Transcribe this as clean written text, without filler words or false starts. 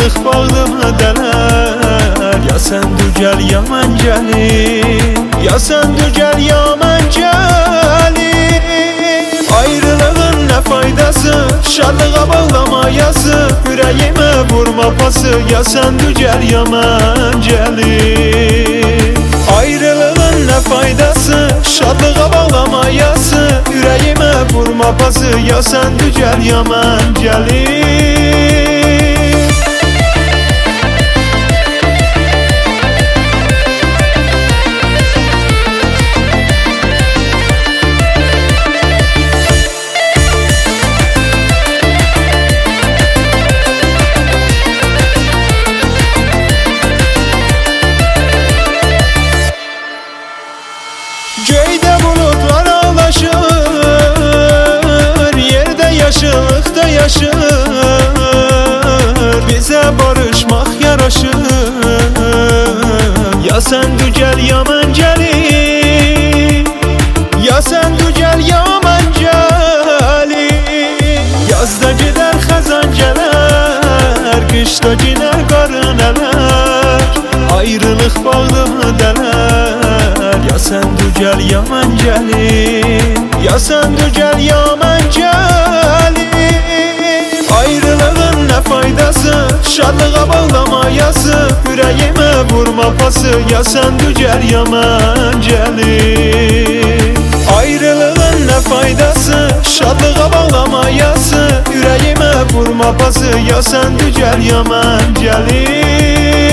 Ayrılıq bağlımı dələr. Ya sən dügəl ya mən gəlim, ya sən dügəl ya mən gəlim. Ayrılığın nə faydası, şadlığa bağlama yazı. Ürəyimə vurma pası, ya sən dügəl ya mən gəlim. Ayrılığın nə faydası, şadlığa bağlama yazı. Ürəyimə vurma pası, ya sən dügəl ya mən gəlim. Göydə bulutlar ağlaşır, yerdə yaşıllıqda yaşır. Bizə barışmaq yaraşır. Ya sən dügəl ya mən gəlim, ya sən dügəl ya mən gəlim. Yazda gedər xəzan gələr, qışda gedər qarın ələr. Ayrılıq bağlımı dələr. Ya sən dügəl ya mən gəlim, ya sən dügəl ya mən gəlim. Ayrılığın nə faydası, şadlığa bağlama yazı. Ürəyimə vurma pası, ya sən dügəl ya mən gəlim. Ayrılığın nə faydası, şadlığa bağlama yazı. Ürəyimə vurma pası, ya sən dügəl ya mən gəlim.